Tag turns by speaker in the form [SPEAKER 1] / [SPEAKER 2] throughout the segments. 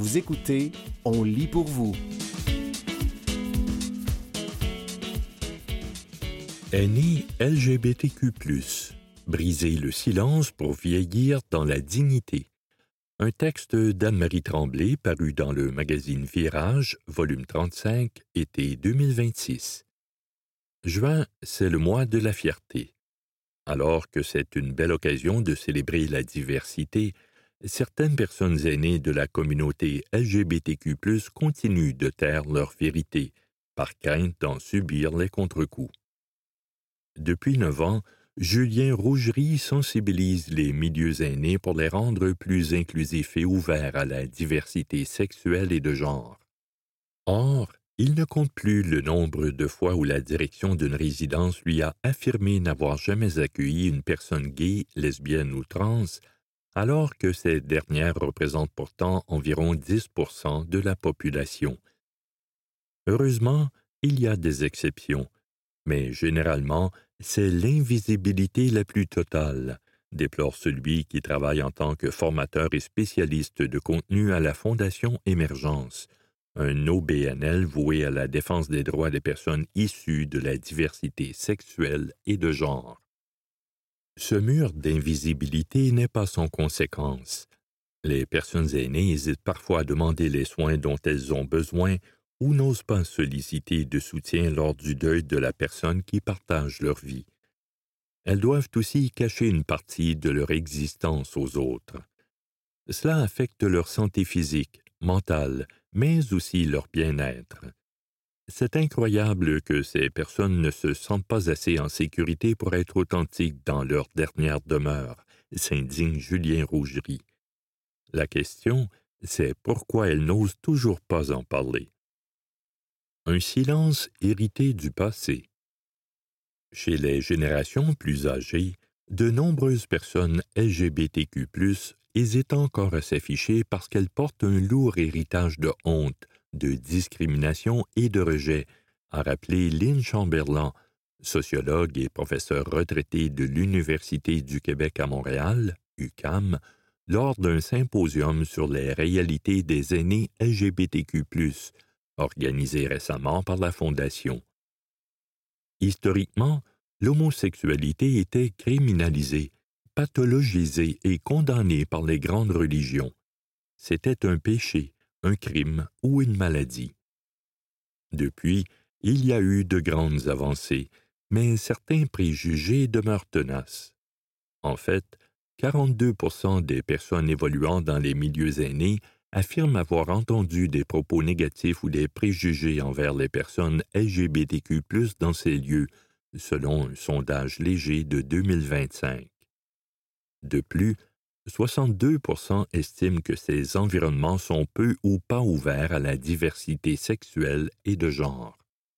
[SPEAKER 1] Vous écoutez On lit pour vous.
[SPEAKER 2] Est né LGBTQ+, briser le silence pour vieillir dans la dignité. Un texte d'Anne-Marie Tremblay paru dans le magazine Virage, volume 35, été 2026. Juin, c'est le mois de la fierté. Alors que c'est une belle occasion de célébrer la diversité, certaines personnes aînées de la communauté LGBTQ+, continuent de taire leur vérité, par crainte d'en subir les contre-coups. Depuis 9 ans, Julien Rougerie sensibilise les milieux aînés pour les rendre plus inclusifs et ouverts à la diversité sexuelle et de genre. Or, il ne compte plus le nombre de fois où la direction d'une résidence lui a affirmé n'avoir jamais accueilli une personne gay, lesbienne ou trans, alors que ces dernières représentent pourtant environ 10% de la population. Heureusement, il y a des exceptions, mais généralement, c'est l'invisibilité la plus totale, déplore celui qui travaille en tant que formateur et spécialiste de contenu à la Fondation Émergence, un OBNL voué à la défense des droits des personnes issues de la diversité sexuelle et de genre. Ce mur d'invisibilité n'est pas sans conséquence. Les personnes aînées hésitent parfois à demander les soins dont elles ont besoin ou n'osent pas solliciter de soutien lors du deuil de la personne qui partage leur vie. Elles doivent aussi cacher une partie de leur existence aux autres. Cela affecte leur santé physique, mentale, mais aussi leur bien-être. C'est incroyable que ces personnes ne se sentent pas assez en sécurité pour être authentiques dans leur dernière demeure, s'indigne Julien Rougerie. La question, c'est pourquoi elles n'osent toujours pas en parler. Un silence hérité du passé. Chez les générations plus âgées, de nombreuses personnes LGBTQ+, hésitent encore à s'afficher parce qu'elles portent un lourd héritage de honte, de discrimination et de rejet, a rappelé Lynn Chamberlain, sociologue et professeur retraité de l'Université du Québec à Montréal, UQAM, lors d'un symposium sur les réalités des aînés LGBTQ+, organisé récemment par la Fondation. Historiquement, l'homosexualité était criminalisée, pathologisée et condamnée par les grandes religions. C'était un péché, un crime ou une maladie. Depuis, il y a eu de grandes avancées, mais certains préjugés demeurent tenaces. En fait, 42% des personnes évoluant dans les milieux aînés affirment avoir entendu des propos négatifs ou des préjugés envers les personnes LGBTQ+ dans ces lieux, selon un sondage léger de 2025. De plus, 62% estiment que ces environnements sont peu ou pas ouverts à la diversité sexuelle et de genre.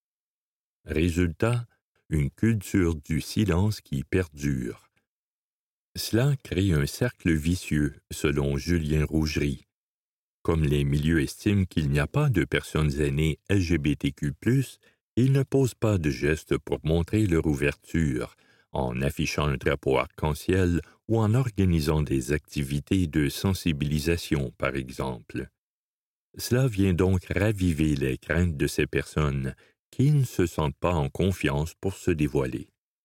[SPEAKER 2] Résultat, une culture du silence qui perdure. Cela crée un cercle vicieux, selon Julien Rougerie. Comme les milieux estiment qu'il n'y a pas de personnes aînées LGBTQ+, ils ne posent pas de gestes pour montrer leur ouverture, en affichant un drapeau arc-en-ciel ou en organisant des activités de sensibilisation, par exemple. Cela vient donc raviver les craintes de ces personnes qui ne se sentent pas en confiance pour se dévoiler.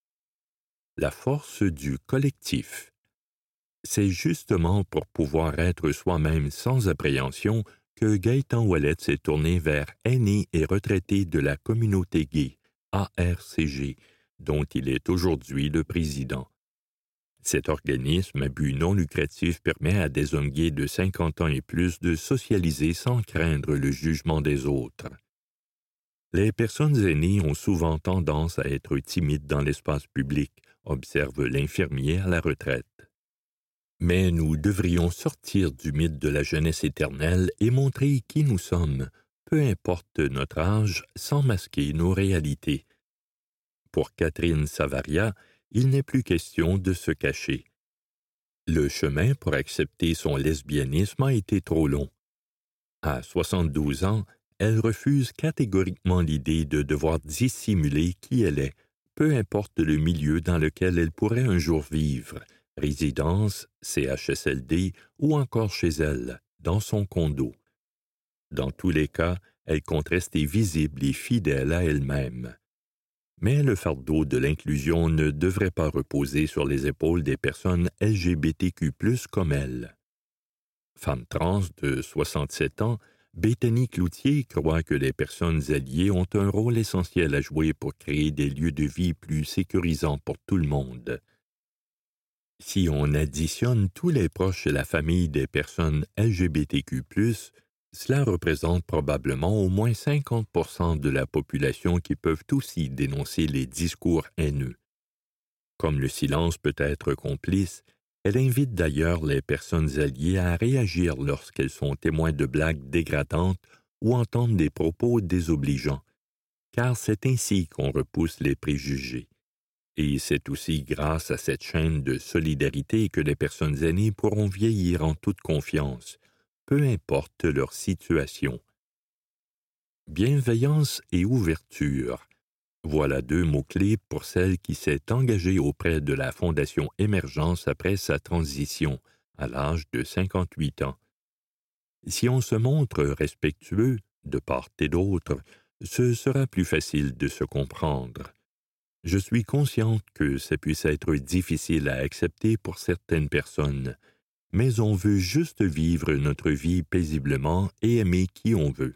[SPEAKER 2] La force du collectif. C'est justement pour pouvoir être soi-même sans appréhension que Gaëtan Ouellet s'est tourné vers Aînés et retraités de la communauté gay, ARCG, dont il est aujourd'hui le président. Cet organisme à but non lucratif permet à des hommes gays de 50 ans et plus de socialiser sans craindre le jugement des autres. Les personnes aînées ont souvent tendance à être timides dans l'espace public, observe l'infirmier à la retraite. Mais nous devrions sortir du mythe de la jeunesse éternelle et montrer qui nous sommes, peu importe notre âge, sans masquer nos réalités. Pour Catherine Savaria, il n'est plus question de se cacher. Le chemin pour accepter son lesbianisme a été trop long. À 72 ans, elle refuse catégoriquement l'idée de devoir dissimuler qui elle est, peu importe le milieu dans lequel elle pourrait un jour vivre, résidence, CHSLD ou encore chez elle, dans son condo. Dans tous les cas, elle compte rester visible et fidèle à elle-même. Mais le fardeau de l'inclusion ne devrait pas reposer sur les épaules des personnes LGBTQ+, comme elle. Femme trans de 67 ans, Béthanie Cloutier croit que les personnes alliées ont un rôle essentiel à jouer pour créer des lieux de vie plus sécurisants pour tout le monde. Si on additionne tous les proches et la famille des personnes LGBTQ+, cela représente probablement au moins 50% de la population qui peuvent aussi dénoncer les discours haineux. Comme le silence peut être complice, elle invite d'ailleurs les personnes alliées à réagir lorsqu'elles sont témoins de blagues dégradantes ou entendent des propos désobligeants, car c'est ainsi qu'on repousse les préjugés. Et c'est aussi grâce à cette chaîne de solidarité que les personnes aînées pourront vieillir en toute confiance, peu importe leur situation. Bienveillance et ouverture. Voilà 2 mots-clés pour celle qui s'est engagée auprès de la Fondation Émergence après sa transition, à l'âge de 58 ans. Si on se montre respectueux, de part et d'autre, ce sera plus facile de se comprendre. Je suis consciente que ça puisse être difficile à accepter pour certaines personnes, mais on veut juste vivre notre vie paisiblement et aimer qui on veut.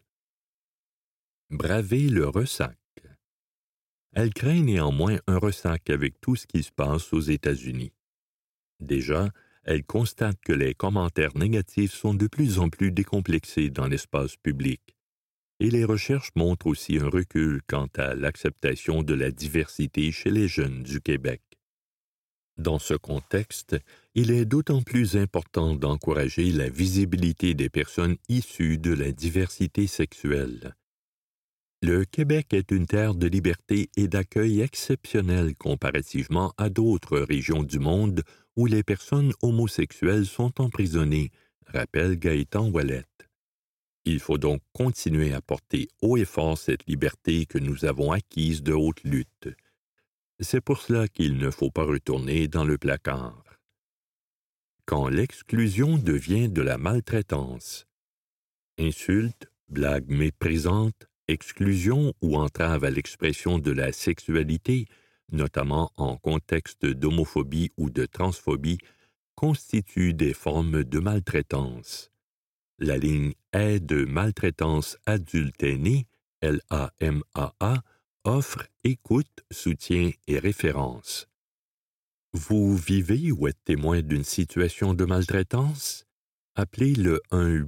[SPEAKER 2] Braver le ressac. Elle craint néanmoins un ressac avec tout ce qui se passe aux États-Unis. Déjà, elle constate que les commentaires négatifs sont de plus en plus décomplexés dans l'espace public. Et les recherches montrent aussi un recul quant à l'acceptation de la diversité chez les jeunes du Québec. Dans ce contexte, il est d'autant plus important d'encourager la visibilité des personnes issues de la diversité sexuelle. Le Québec est une terre de liberté et d'accueil exceptionnelle comparativement à d'autres régions du monde où les personnes homosexuelles sont emprisonnées, rappelle Gaëtan Ouellette. Il faut donc continuer à porter haut et fort cette liberté que nous avons acquise de haute lutte. C'est pour cela qu'il ne faut pas retourner dans le placard. Quand l'exclusion devient de la maltraitance. Insultes, blagues méprisantes, exclusion ou entrave à l'expression de la sexualité, notamment en contexte d'homophobie ou de transphobie, constituent des formes de maltraitance. La ligne Aide maltraitance adulte aîné, LAMAA, offre écoute, soutien et référence. Vous vivez ou êtes témoin d'une situation de maltraitance? Appelez le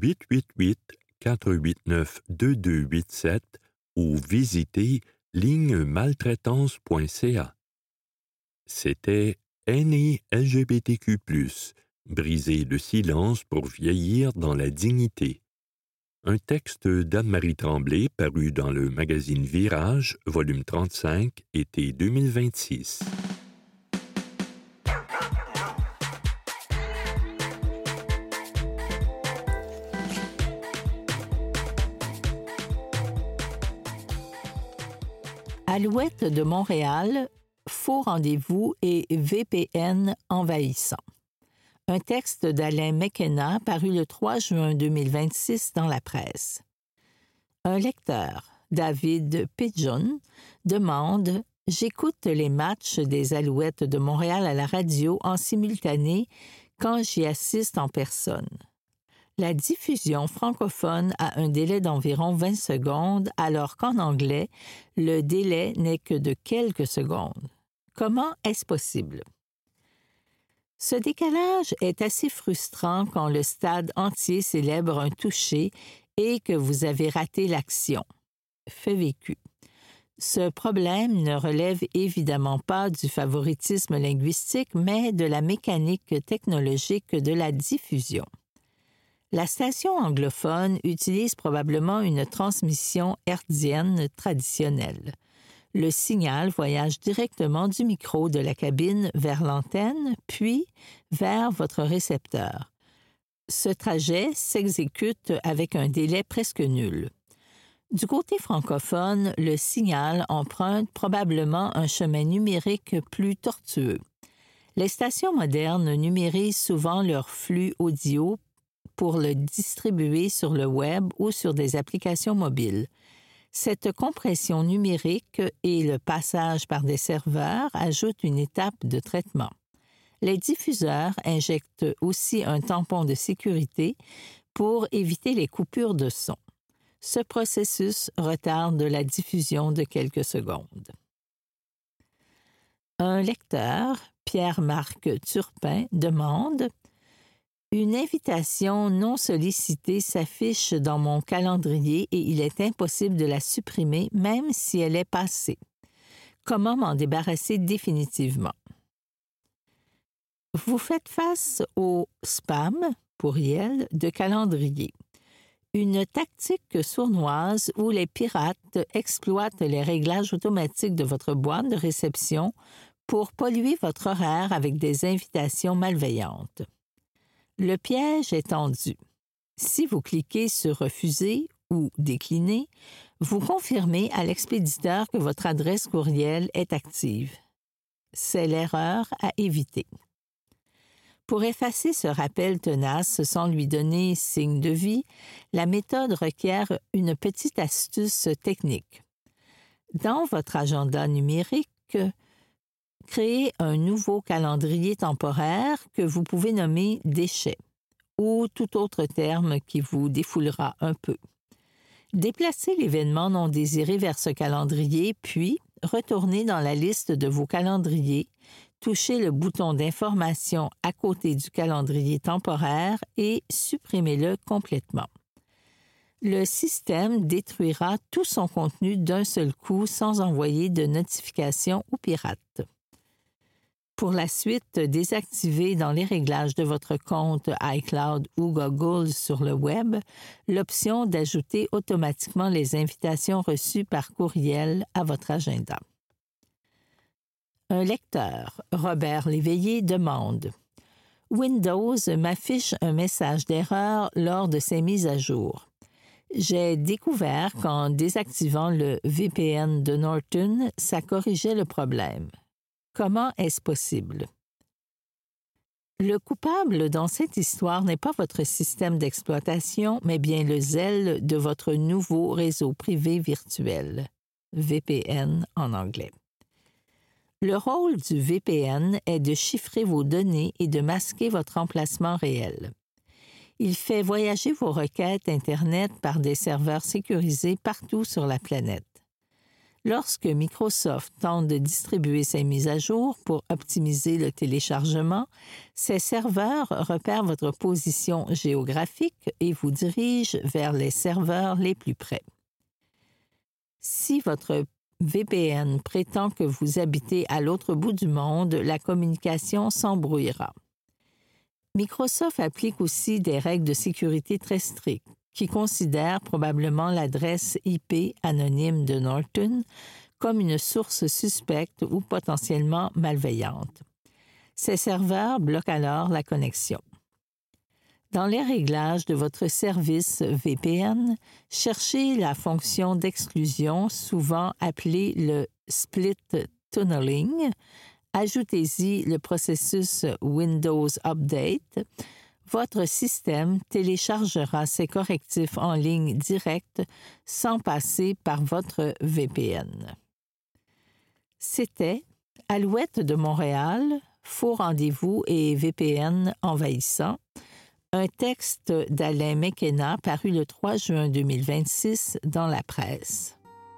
[SPEAKER 2] 1-888-489-2287 ou visitez lignemaltraitance.ca. C'était Aînés LGBTQ+, briser le silence pour vieillir dans la dignité. Un texte d'Anne-Marie Tremblay paru dans le magazine Virage, volume 35, été 2026.
[SPEAKER 3] Alouette de Montréal, faux rendez-vous et VPN envahissant. Un texte d'Alain McKenna paru le 3 juin 2026 dans la presse. Un lecteur, David Pidgeon, demande « J'écoute les matchs des Alouettes de Montréal à la radio en simultané quand j'y assiste en personne. La diffusion francophone a un délai d'environ 20 secondes, alors qu'en anglais, le délai n'est que de quelques secondes. Comment est-ce possible? » Ce décalage est assez frustrant quand le stade entier célèbre un touché et que vous avez raté l'action. Fait vécu. Ce problème ne relève évidemment pas du favoritisme linguistique, mais de la mécanique technologique de la diffusion. La station anglophone utilise probablement une transmission hertzienne traditionnelle. Le signal voyage directement du micro de la cabine vers l'antenne, puis vers votre récepteur. Ce trajet s'exécute avec un délai presque nul. Du côté francophone, le signal emprunte probablement un chemin numérique plus tortueux. Les stations modernes numérisent souvent leur flux audio pour le distribuer sur le web ou sur des applications mobiles. Cette compression numérique et le passage par des serveurs ajoutent une étape de traitement. Les diffuseurs injectent aussi un tampon de sécurité pour éviter les coupures de son. Ce processus retarde la diffusion de quelques secondes. Un lecteur, Pierre-Marc Turpin, demande « Une invitation non sollicitée s'affiche dans mon calendrier et il est impossible de la supprimer même si elle est passée. Comment m'en débarrasser définitivement? » Vous faites face au spam, pourriel, de calendrier. Une tactique sournoise où les pirates exploitent les réglages automatiques de votre boîte de réception pour polluer votre horaire avec des invitations malveillantes. Le piège est tendu. Si vous cliquez sur « Refuser » ou « Décliner », vous confirmez à l'expéditeur que votre adresse courriel est active. C'est l'erreur à éviter. Pour effacer ce rappel tenace sans lui donner signe de vie, la méthode requiert une petite astuce technique. Dans votre agenda numérique, créez un nouveau calendrier temporaire que vous pouvez nommer « déchet » ou tout autre terme qui vous défoulera un peu. Déplacez l'événement non désiré vers ce calendrier, puis retournez dans la liste de vos calendriers, touchez le bouton d'information à côté du calendrier temporaire et supprimez-le complètement. Le système détruira tout son contenu d'un seul coup sans envoyer de notification aux pirates. Pour la suite, désactivez dans les réglages de votre compte iCloud ou Google sur le web l'option d'ajouter automatiquement les invitations reçues par courriel à votre agenda. Un lecteur, Robert Léveillé, demande « Windows m'affiche un message d'erreur lors de ses mises à jour. J'ai découvert qu'en désactivant le VPN de Norton, ça corrigeait le problème. Comment est-ce possible? » Le coupable dans cette histoire n'est pas votre système d'exploitation, mais bien le zèle de votre nouveau réseau privé virtuel, VPN en anglais. Le rôle du VPN est de chiffrer vos données et de masquer votre emplacement réel. Il fait voyager vos requêtes Internet par des serveurs sécurisés partout sur la planète. Lorsque Microsoft tente de distribuer ses mises à jour pour optimiser le téléchargement, ces serveurs repèrent votre position géographique et vous dirigent vers les serveurs les plus près. Si votre VPN prétend que vous habitez à l'autre bout du monde, la communication s'embrouillera. Microsoft applique aussi des règles de sécurité très strictes, qui considèrent probablement l'adresse IP anonyme de Norton comme une source suspecte ou potentiellement malveillante. Ces serveurs bloquent alors la connexion. Dans les réglages de votre service VPN, cherchez la fonction d'exclusion, souvent appelée le split tunneling. Ajoutez-y le processus Windows Update. Votre système téléchargera ses correctifs en ligne directe sans passer par votre VPN. C'était Alouette de Montréal, Faux rendez-vous et VPN envahissant. Un texte d'Alain McKenna paru le 3 juin 2026 dans la presse.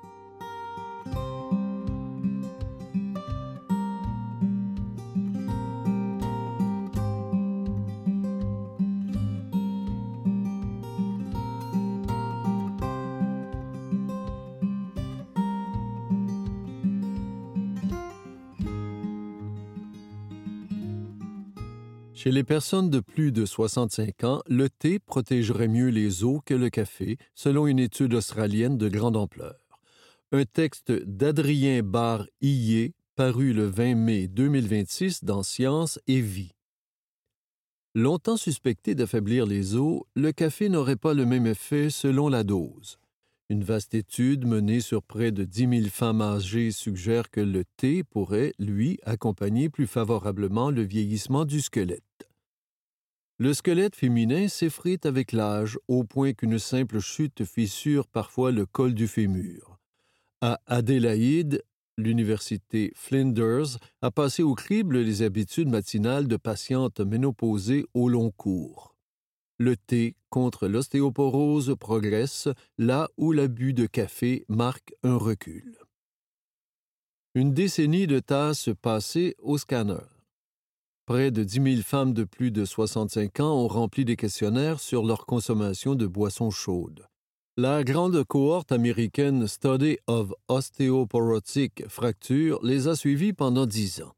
[SPEAKER 1] Chez les personnes de plus de 65 ans, le thé protégerait mieux les os que le café, selon une étude australienne de grande ampleur. Un texte d'Adrien Barre-Hillier, paru le 20 mai 2026 dans Science et Vie. Longtemps suspecté d'affaiblir les os, le café n'aurait pas le même effet selon la dose. Une vaste étude menée sur près de 10 000 femmes âgées suggère que le thé pourrait, lui, accompagner plus favorablement le vieillissement du squelette. Le squelette féminin s'effrite avec l'âge, au point qu'une simple chute fissure parfois le col du fémur. À Adélaïde, l'université Flinders a passé au crible les habitudes matinales de patientes ménopausées au long cours. Le thé contre l'ostéoporose progresse là où l'abus de café marque un recul. Une décennie de tasses passées au scanner. Près de 10 000 femmes de plus de 65 ans ont rempli des questionnaires sur leur consommation de boissons chaudes. La grande cohorte américaine Study of Osteoporotic Fracture les a suivies pendant 10 ans.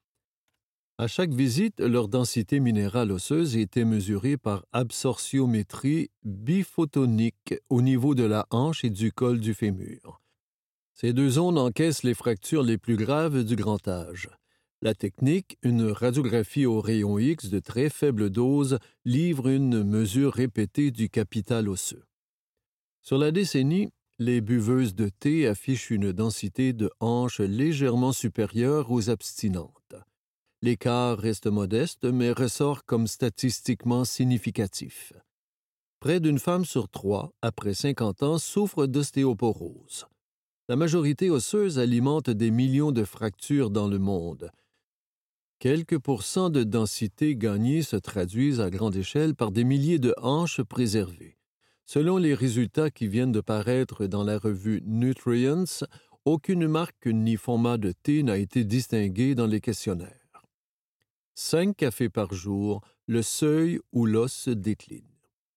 [SPEAKER 1] À chaque visite, leur densité minérale osseuse était mesurée par absorptiométrie biphotonique au niveau de la hanche et du col du fémur. Ces deux zones encaissent les fractures les plus graves du grand âge. La technique, une radiographie au rayon X de très faible dose, livre une mesure répétée du capital osseux. Sur la décennie, les buveuses de thé affichent une densité de hanche légèrement supérieure aux abstinentes. L'écart reste modeste, mais ressort comme statistiquement significatif. Près d'une femme sur 3, après 50 ans, souffre d'ostéoporose. La majorité osseuse alimente des millions de fractures dans le monde. Quelques pourcents de densité gagnée se traduisent à grande échelle par des milliers de hanches préservées. Selon les résultats qui viennent de paraître dans la revue Nutrients, aucune marque ni format de thé n'a été distingué dans les questionnaires. 5 cafés par jour, le seuil où l'os décline.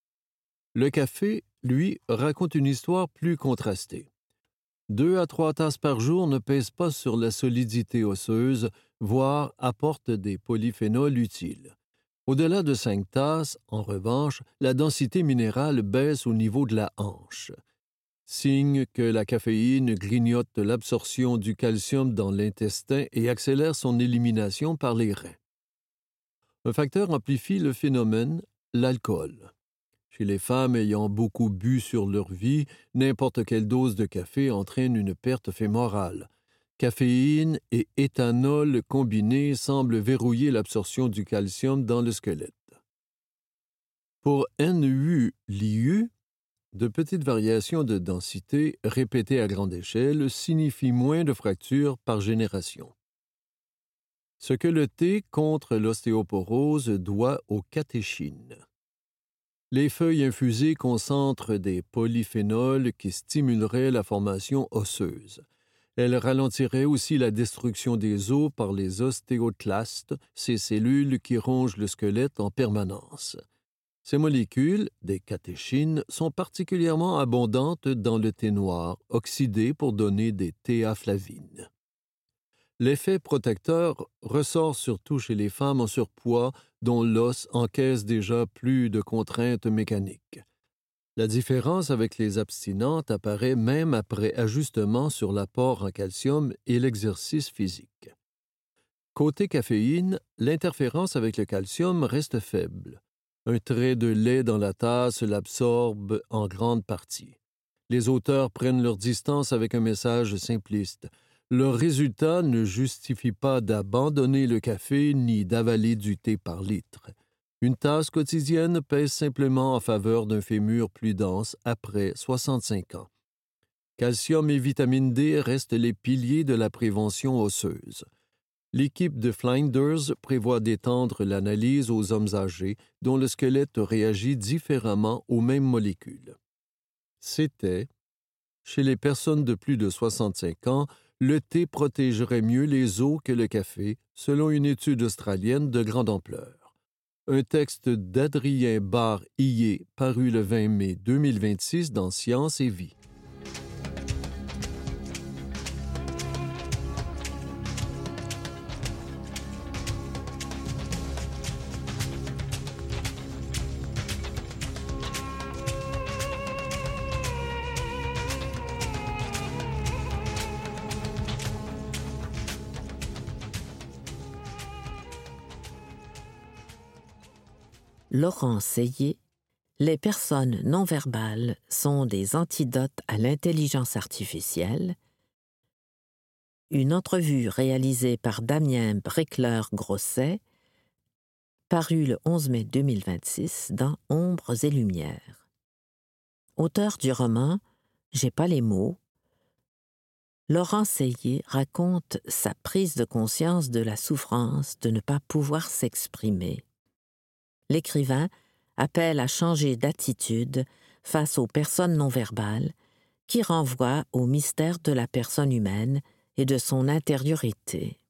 [SPEAKER 1] Le café, lui, raconte une histoire plus contrastée. 2 à 3 tasses par jour ne pèsent pas sur la solidité osseuse, voire apportent des polyphénols utiles. Au-delà de 5 tasses, en revanche, la densité minérale baisse au niveau de la hanche. Signe que la caféine grignote l'absorption du calcium dans l'intestin et accélère son élimination par les reins. Un facteur amplifie le phénomène, l'alcool. Chez les femmes ayant beaucoup bu sur leur vie, n'importe quelle dose de café entraîne une perte fémorale. Caféine et éthanol combinés semblent verrouiller l'absorption du calcium dans le squelette. Pour NU-LIU, de petites variations de densité répétées à grande échelle signifient moins de fractures par génération. Ce que le thé contre l'ostéoporose doit aux catéchines. Les feuilles infusées concentrent des polyphénols qui stimuleraient la formation osseuse. Elles ralentiraient aussi la destruction des os par les ostéoclastes, ces cellules qui rongent le squelette en permanence. Ces molécules, des catéchines, sont particulièrement abondantes dans le thé noir, oxydé pour donner des théaflavines. L'effet protecteur ressort surtout chez les femmes en surpoids dont l'os encaisse déjà plus de contraintes mécaniques. La différence avec les abstinentes apparaît même après ajustement sur l'apport en calcium et l'exercice physique. Côté caféine, l'interférence avec le calcium reste faible. Un trait de lait dans la tasse l'absorbe en grande partie. Les auteurs prennent leur distance avec un message simpliste. Leur résultat ne justifie pas d'abandonner le café ni d'avaler du thé par litre. Une tasse quotidienne pèse simplement en faveur d'un fémur plus dense après 65 ans. Calcium et vitamine D restent les piliers de la prévention osseuse. L'équipe de Flinders prévoit d'étendre l'analyse aux hommes âgés dont le squelette réagit différemment aux mêmes molécules. C'était, chez les personnes de plus de 65 ans, le thé protégerait mieux les os que le café, selon une étude australienne de grande ampleur. Un texte d'Adrien Barr-Hillé paru le 20 mai 2026 dans Science et Vie.
[SPEAKER 4] Laurent Seyé, les personnes non-verbales sont des antidotes à l'intelligence artificielle. Une entrevue réalisée par Damien Breckler-Grosset, paru le 11 mai 2026 dans Ombres et Lumières. Auteur du roman « J'ai pas les mots », Laurent Seillé raconte sa prise de conscience de la souffrance de ne pas pouvoir s'exprimer. L'écrivain appelle à changer d'attitude face aux personnes non-verbales qui renvoient au mystère de la personne humaine et de son intériorité.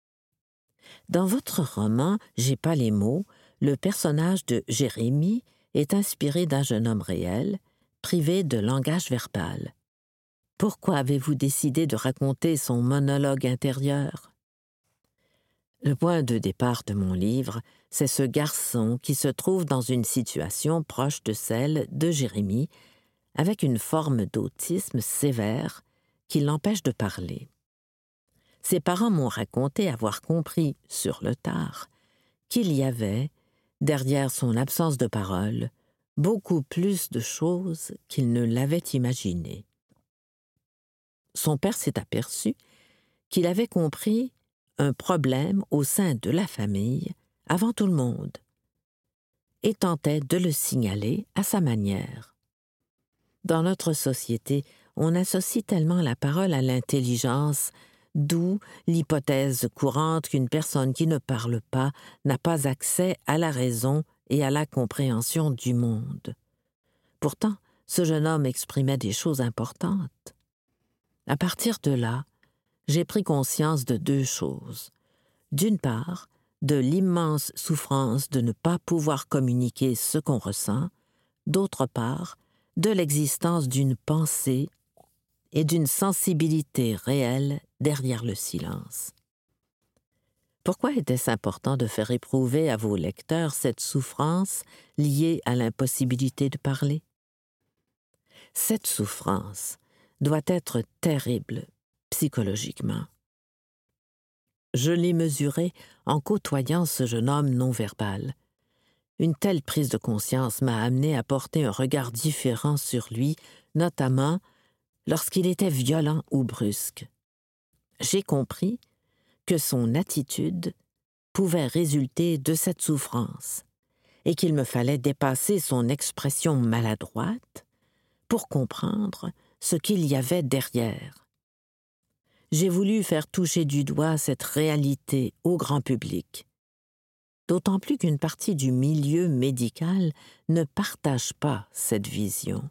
[SPEAKER 4] Dans votre roman « J'ai pas les mots », le personnage de Jérémie est inspiré d'un jeune homme réel, privé de langage verbal. Pourquoi avez-vous décidé de raconter son monologue intérieur? Le point de départ de mon livre, c'est ce garçon qui se trouve dans une situation proche de celle de Jérémie, avec une forme d'autisme sévère qui l'empêche de parler. Ses parents m'ont raconté avoir compris, sur le tard, qu'il y avait, derrière son absence de parole, beaucoup plus de choses qu'il ne l'avait imaginé. Son père s'est aperçu qu'il avait compris un problème au sein de la famille avant tout le monde et tentait de le signaler à sa manière. Dans notre société, on associe tellement la parole à l'intelligence, d'où l'hypothèse courante qu'une personne qui ne parle pas n'a pas accès à la raison et à la compréhension du monde. Pourtant, ce jeune homme exprimait des choses importantes. À partir de là, j'ai pris conscience de deux choses. D'une part, de l'immense souffrance de ne pas pouvoir communiquer ce qu'on ressent, d'autre part, de l'existence d'une pensée et d'une sensibilité réelle derrière le silence. Pourquoi était-ce important de faire éprouver à vos lecteurs cette souffrance liée à l'impossibilité de parler? Cette souffrance doit être terrible psychologiquement. Je l'ai mesurée en côtoyant ce jeune homme non-verbal. Une telle prise de conscience m'a amené à porter un regard différent sur lui, notamment lorsqu'il était violent ou brusque. J'ai compris que son attitude pouvait résulter de cette souffrance et qu'il me fallait dépasser son expression maladroite pour comprendre ce qu'il y avait derrière. J'ai voulu faire toucher du doigt cette réalité au grand public, d'autant plus qu'une partie du milieu médical ne partage pas cette vision.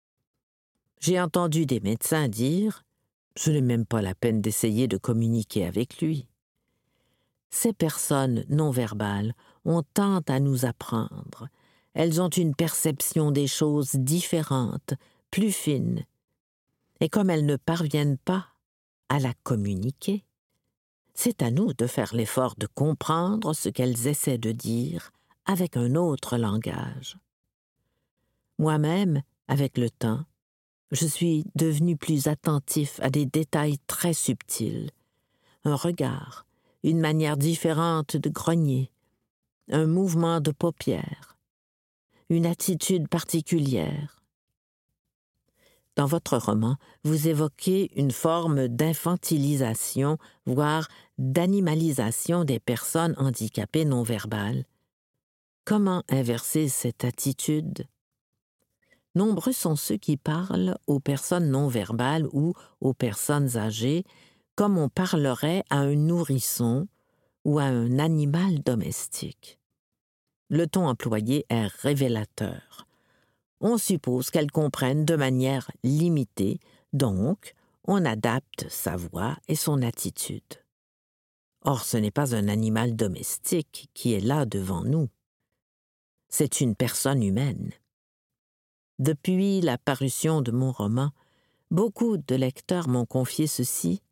[SPEAKER 4] J'ai entendu des médecins dire « Ce n'est même pas la peine d'essayer de communiquer avec lui ». Ces personnes non-verbales ont tant à nous apprendre. Elles ont une perception des choses différente, plus fine. Et comme elles ne parviennent pas à la communiquer, c'est à nous de faire l'effort de comprendre ce qu'elles essaient de dire avec un autre langage. Moi-même, avec le temps, je suis devenu plus attentif à des détails très subtils. Un regard, une manière différente de grogner, un mouvement de paupières, une attitude particulière. Dans votre roman, vous évoquez une forme d'infantilisation, voire d'animalisation des personnes handicapées non-verbales. Comment inverser cette attitude? Nombreux sont ceux qui parlent aux personnes non-verbales ou aux personnes âgées comme on parlerait à un nourrisson ou à un animal domestique. Le ton employé est révélateur. On suppose qu'elles comprennent de manière limitée, donc on adapte sa voix et son attitude. Or, ce n'est pas un animal domestique qui est là devant nous. C'est une personne humaine. Depuis la parution de mon roman, beaucoup de lecteurs m'ont confié ceci.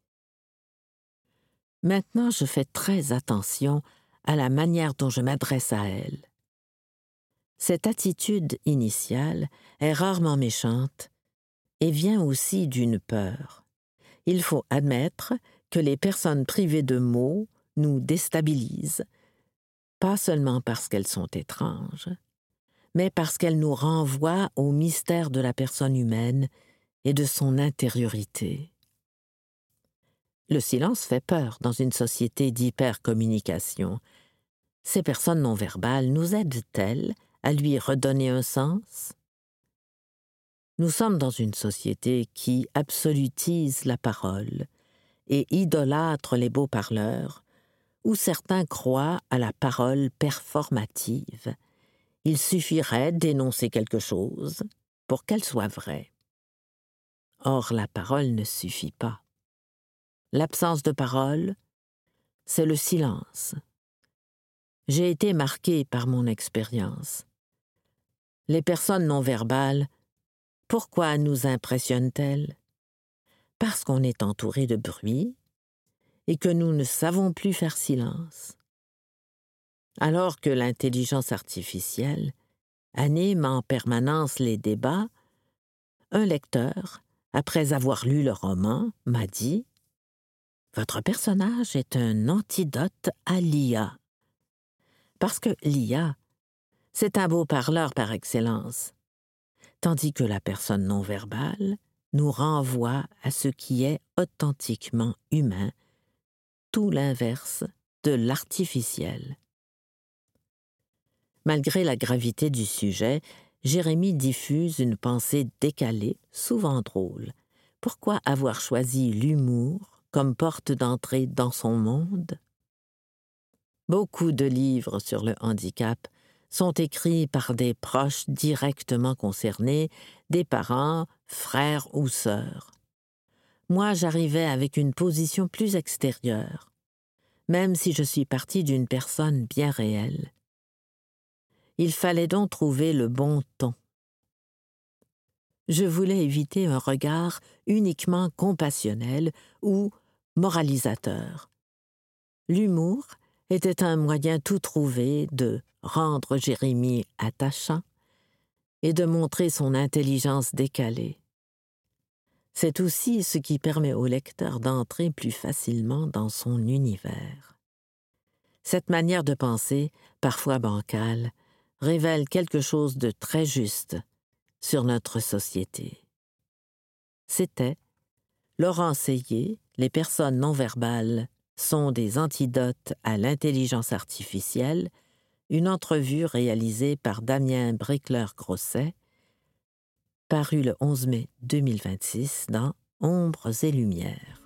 [SPEAKER 4] Maintenant, je fais très attention à la manière dont je m'adresse à elles. Cette attitude initiale est rarement méchante et vient aussi d'une peur. Il faut admettre que les personnes privées de mots nous déstabilisent, pas seulement parce qu'elles sont étranges, mais parce qu'elles nous renvoient au mystère de la personne humaine et de son intériorité. Le silence fait peur dans une société d'hypercommunication. Ces personnes non verbales nous aident-elles à lui redonner un sens? Nous sommes dans une société qui absolutise la parole et idolâtre les beaux parleurs, où certains croient à la parole performative. Il suffirait d'énoncer quelque chose pour qu'elle soit vraie. Or, la parole ne suffit pas. L'absence de parole, c'est le silence. J'ai été marqué par mon expérience. Les personnes non verbales, pourquoi nous impressionnent-elles? Parce qu'on est entouré de bruit et que nous ne savons plus faire silence. Alors que l'intelligence artificielle anime en permanence les débats, un lecteur, après avoir lu le roman, m'a dit « Votre personnage est un antidote à l'IA. » Parce que l'IA, c'est un beau parleur par excellence, tandis que la personne non verbale nous renvoie à ce qui est authentiquement humain, tout l'inverse de l'artificiel. Malgré la gravité du sujet, Jérémie diffuse une pensée décalée, souvent drôle. Pourquoi avoir choisi l'humour comme porte d'entrée dans son monde? Beaucoup de livres sur le handicap sont écrits par des proches directement concernés, des parents, frères ou sœurs. Moi, j'arrivais avec une position plus extérieure, même si je suis partie d'une personne bien réelle. Il fallait donc trouver le bon ton. Je voulais éviter un regard uniquement compassionnel ou moralisateur. L'humour était un moyen tout trouvé de rendre Jérémie attachant et de montrer son intelligence décalée. C'est aussi ce qui permet au lecteur d'entrer plus facilement dans son univers. Cette manière de penser, parfois bancale, révèle quelque chose de très juste sur notre société. C'était Laurent Seillé, Les personnes non verbales sont des antidotes à l'intelligence artificielle, une entrevue réalisée par Damien Brickler-Grosset, parue le 11 mai 2026 dans Ombres et Lumières.